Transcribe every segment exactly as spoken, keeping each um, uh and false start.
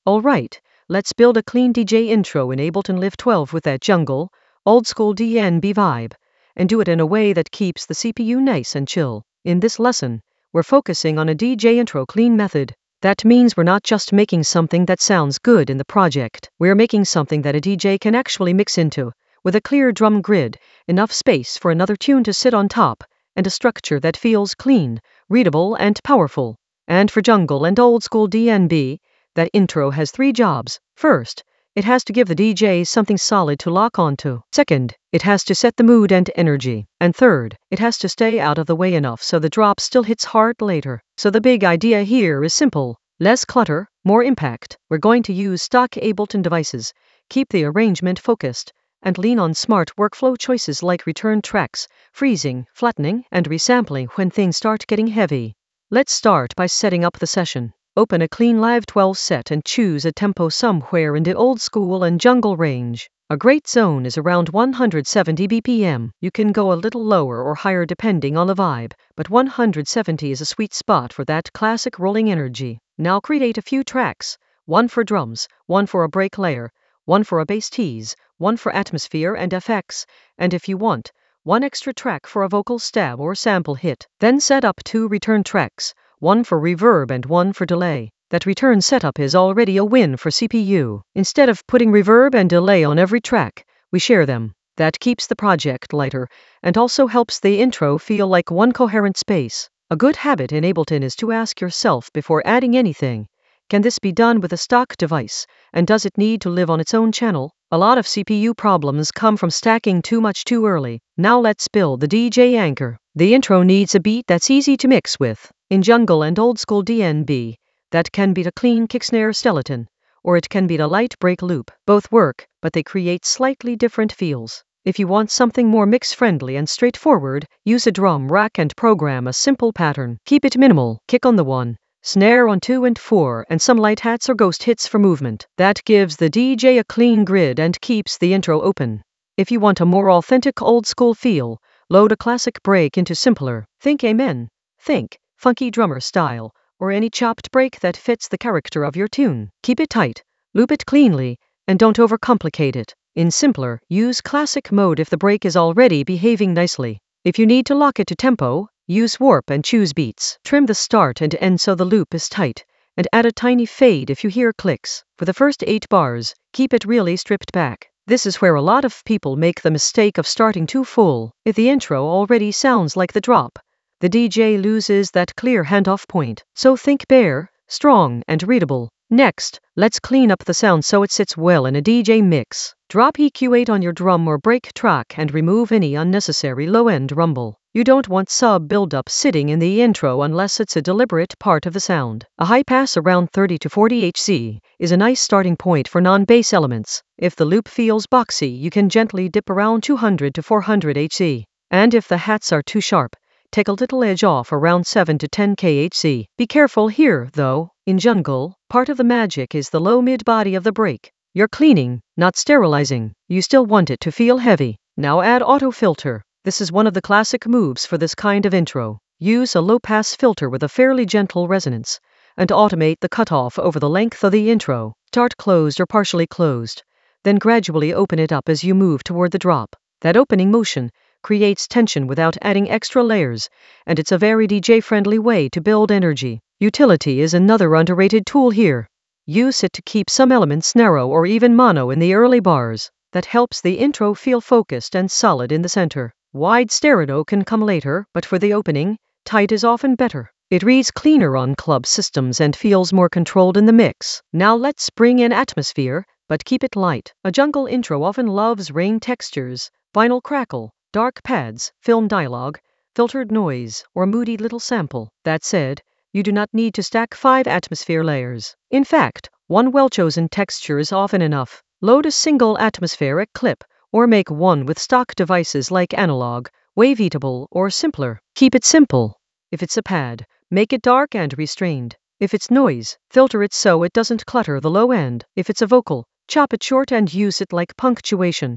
Alright, let's build a clean D J intro in Ableton Live twelve with that jungle, old school D N B vibe, and do it in a way that keeps the C P U nice and chill. In this lesson, we're focusing on a D J intro clean method. That means we're not just making something that sounds good in the project, we're making something that a D J can actually mix into, with a clear drum grid, enough space for another tune to sit on top, and a structure that feels clean, readable, and powerful. And for jungle and old school D N B, that intro has three jobs. First, it has to give the D J something solid to lock onto. Second, it has to set the mood and energy. And third, it has to stay out of the way enough so the drop still hits hard later. So the big idea here is simple. Less clutter, more impact. We're going to use stock Ableton devices, keep the arrangement focused, and lean on smart workflow choices like return tracks, freezing, flattening, and resampling when things start getting heavy. Let's start by setting up the session. Open a clean Live twelve set and choose a tempo somewhere in the old school and jungle range. A great zone is around one hundred seventy B P M. You can go a little lower or higher depending on the vibe, but one hundred seventy is a sweet spot for that classic rolling energy. Now create a few tracks, one for drums, one for a break layer, one for a bass tease, one for atmosphere and F X, and if you want, one extra track for a vocal stab or sample hit. Then set up two return tracks, one for reverb and one for delay. That return setup is already a win for C P U. Instead of putting reverb and delay on every track, we share them. That keeps the project lighter and also helps the intro feel like one coherent space. A good habit in Ableton is to ask yourself before adding anything, can this be done with a stock device, and does it need to live on its own channel? A lot of C P U problems come from stacking too much too early. Now let's build the D J anchor. The intro needs a beat that's easy to mix with. In jungle and old school D N B, that can be a clean kick snare skeleton, or it can be a light break loop. Both work, but they create slightly different feels. If you want something more mix-friendly and straightforward, use a drum rack and program a simple pattern. Keep it minimal, kick on the one, snare on two and four, and some light hats or ghost hits for movement. That gives the D J a clean grid and keeps the intro open. If you want a more authentic old school feel, load a classic break into simpler. Think Amen. Think funky drummer style, or any chopped break that fits the character of your tune. Keep it tight, loop it cleanly, and don't overcomplicate it. In simpler, use classic mode if the break is already behaving nicely. If you need to lock it to tempo, use warp and choose beats. Trim the start and end so the loop is tight, and add a tiny fade if you hear clicks. For the first eight bars, keep it really stripped back. This is where a lot of people make the mistake of starting too full. If the intro already sounds like the drop, the D J loses that clear handoff point. So think bare, strong, and readable. Next, let's clean up the sound so it sits well in a D J mix. Drop E Q eight on your drum or break track and remove any unnecessary low-end rumble. You don't want sub buildup sitting in the intro unless it's a deliberate part of the sound. A high pass around thirty to forty hertz is a nice starting point for non-bass elements. If the loop feels boxy, you can gently dip around two hundred to four hundred hertz. And if the hats are too sharp, take a little edge off around seven to ten kilohertz. Be careful here, though. In jungle, part of the magic is the low mid-body of the break. You're cleaning, not sterilizing. You still want it to feel heavy. Now add auto filter. This is one of the classic moves for this kind of intro. Use a low-pass filter with a fairly gentle resonance, and automate the cutoff over the length of the intro. Start closed or partially closed, then gradually open it up as you move toward the drop. That opening motion creates tension without adding extra layers, and it's a very D J-friendly way to build energy. Utility is another underrated tool here. Use it to keep some elements narrow or even mono in the early bars. That helps the intro feel focused and solid in the center. Wide stereo can come later, but for the opening, tight is often better. It reads cleaner on club systems and feels more controlled in the mix. Now let's bring in atmosphere, but keep it light. A jungle intro often loves rain textures, vinyl crackle, dark pads, film dialogue, filtered noise, or moody little sample. That said, you do not need to stack five atmosphere layers. In fact, one well-chosen texture is often enough. Load a single atmospheric clip, or make one with stock devices like Analog, Waveatable, or simpler. Keep it simple. If it's a pad, make it dark and restrained. If it's noise, filter it so it doesn't clutter the low end. If it's a vocal, chop it short and use it like punctuation.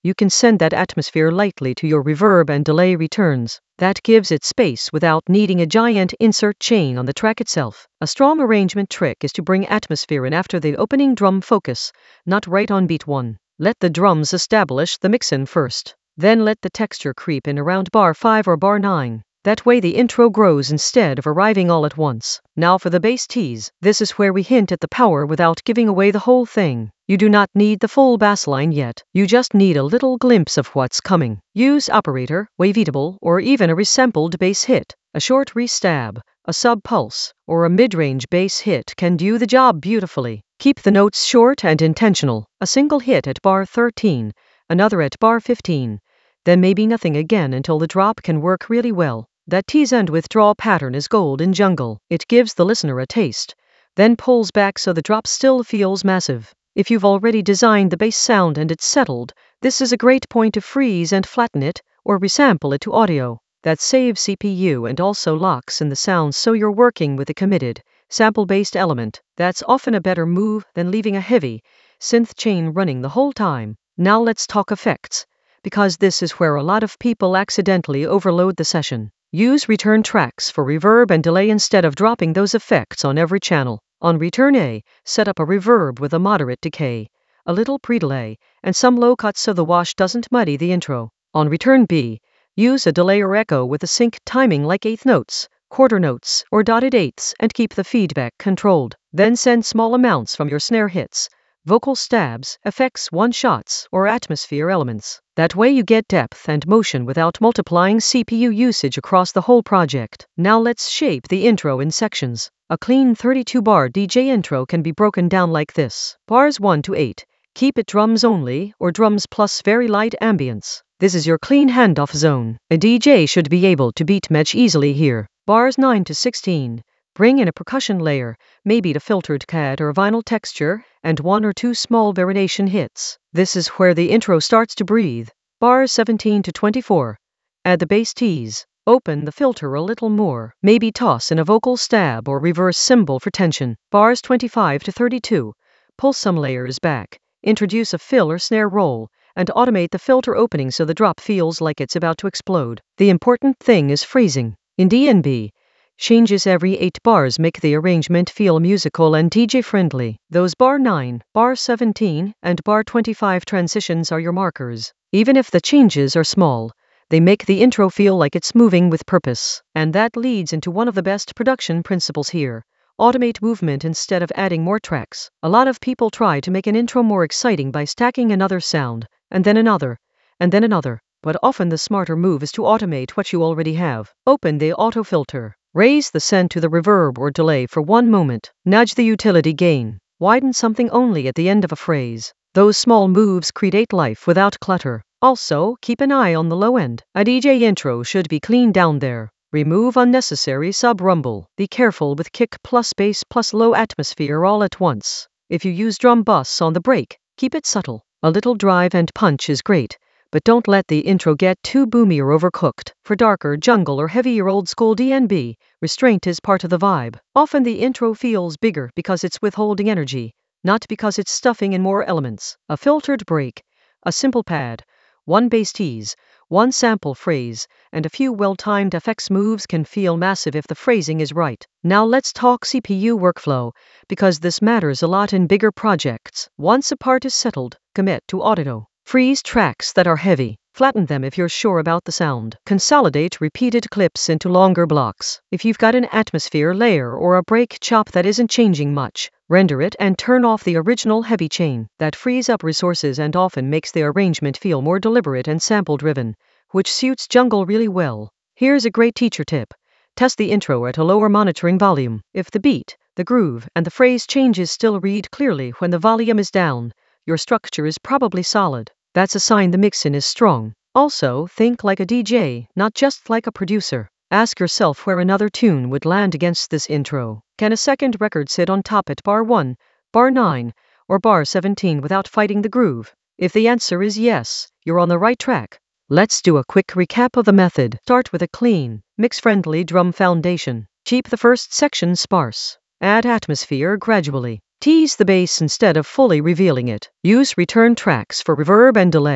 you can send that atmosphere lightly to your reverb and delay returns. That gives it space without needing a giant insert chain on the track itself. A strong arrangement trick is to bring atmosphere in after the opening drum focus, not right on beat one. Let the drums establish the mix-in first. Then let the texture creep in around bar five or bar nine. That way the intro grows instead of arriving all at once. Now for the bass tease. This is where we hint at the power without giving away the whole thing. You do not need the full bass line yet. You just need a little glimpse of what's coming. Use operator, waveatable, or even a resampled bass hit. A short restab, a sub-pulse, or a mid-range bass hit can do the job beautifully. Keep the notes short and intentional. A single hit at bar thirteen, another at bar fifteen. Then maybe nothing again until the drop can work really well. That tease and withdraw pattern is gold in jungle. It gives the listener a taste, then pulls back so the drop still feels massive. If you've already designed the bass sound and it's settled, this is a great point to freeze and flatten it, or resample it to audio. That saves C P U and also locks in the sound so you're working with a committed, sample-based element. That's often a better move than leaving a heavy synth chain running the whole time. Now let's talk effects, because this is where a lot of people accidentally overload the session. Use return tracks for reverb and delay instead of dropping those effects on every channel. On return A, set up a reverb with a moderate decay, a little pre-delay, and some low cuts so the wash doesn't muddy the intro. On return B, use a delay or echo with a sync timing like eighth notes, quarter notes, or dotted eighths and keep the feedback controlled. Then send small amounts from your snare hits, vocal stabs, effects, one-shots, or atmosphere elements. That way you get depth and motion without multiplying C P U usage across the whole project. Now let's shape the intro in sections. A clean thirty-two bar D J intro can be broken down like this. Bars one to eight. Keep it drums only, or drums plus very light ambience. This is your clean handoff zone. A D J should be able to beat match easily here. Bars nine to sixteen. Bring in a percussion layer, maybe the filtered C A D or vinyl texture, and one or two small variation hits. This is where the intro starts to breathe. Bars seventeen to twenty-four. Add the bass tease. Open the filter a little more. Maybe toss in a vocal stab or reverse cymbal for tension. Bars twenty-five to thirty-two. Pull some layers back. Introduce a fill or snare roll, and automate the filter opening so the drop feels like it's about to explode. The important thing is phrasing. In D N B, changes every eight bars make the arrangement feel musical and D J-friendly. Those bar nine, bar seventeen, and bar twenty-five transitions are your markers. Even if the changes are small, they make the intro feel like it's moving with purpose. And that leads into one of the best production principles here. Automate movement instead of adding more tracks. A lot of people try to make an intro more exciting by stacking another sound, and then another, and then another. But often the smarter move is to automate what you already have. Open the auto filter. Raise the send to the reverb or delay for one moment. Nudge the utility gain. Widen something only at the end of a phrase. Those small moves create life without clutter. Also, keep an eye on the low end. A D J intro should be clean down there. Remove unnecessary sub-rumble. Be careful with kick plus bass plus low atmosphere all at once. If you use drum bus on the break, keep it subtle. A little drive and punch is great, but don't let the intro get too boomy or overcooked. For darker jungle or heavier old school D N B, restraint is part of the vibe. Often the intro feels bigger because it's withholding energy, not because it's stuffing in more elements. A filtered break, a simple pad, one bass tease, one sample phrase, and a few well-timed effects moves can feel massive if the phrasing is right. Now let's talk C P U workflow, because this matters a lot in bigger projects. Once a part is settled, commit to auto. Freeze tracks that are heavy. Flatten them if you're sure about the sound. Consolidate repeated clips into longer blocks. If you've got an atmosphere layer or a break chop that isn't changing much, render it and turn off the original heavy chain. That frees up resources and often makes the arrangement feel more deliberate and sample-driven, which suits jungle really well. Here's a great teacher tip. Test the intro at a lower monitoring volume. If the beat, the groove, and the phrase changes still read clearly when the volume is down, your structure is probably solid. That's a sign the mix-in is strong. Also, think like a D J, not just like a producer. Ask yourself where another tune would land against this intro. Can a second record sit on top at bar one, bar nine, or bar seventeen without fighting the groove? If the answer is yes, you're on the right track. Let's do a quick recap of the method. Start with a clean, mix-friendly drum foundation. Keep the first section sparse. Add atmosphere gradually. Tease the bass instead of fully revealing it. Use return tracks for reverb and delay.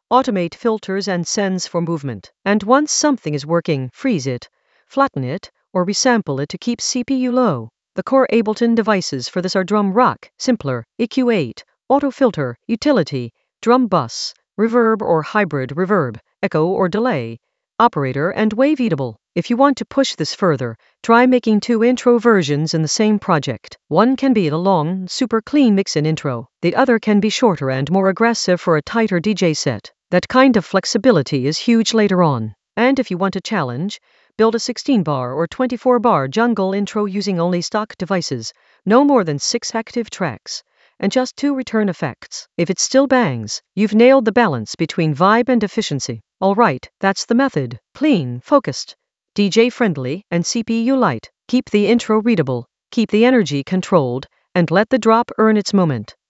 automate filters and sends for movement. And once something is working, freeze it, flatten it, or resample it to keep C P U low. The core Ableton devices for this are Drum Rack, Simpler, E Q eight, Auto Filter, Utility, Drum Bus, Reverb or Hybrid Reverb, Echo or Delay, Operator, and Wave Eatable. If you want to push this further, try making two intro versions in the same project. One can be the long, super clean mix-in intro. The other can be shorter and more aggressive for a tighter D J set. That kind of flexibility is huge later on. And if you want a challenge, build a sixteen bar or twenty-four bar jungle intro using only stock devices, no more than six active tracks, and just two return effects. If it still bangs, you've nailed the balance between vibe and efficiency. Alright, that's the method. Clean, focused, D J friendly, and C P U light. Keep the intro readable, keep the energy controlled, and let the drop earn its moment.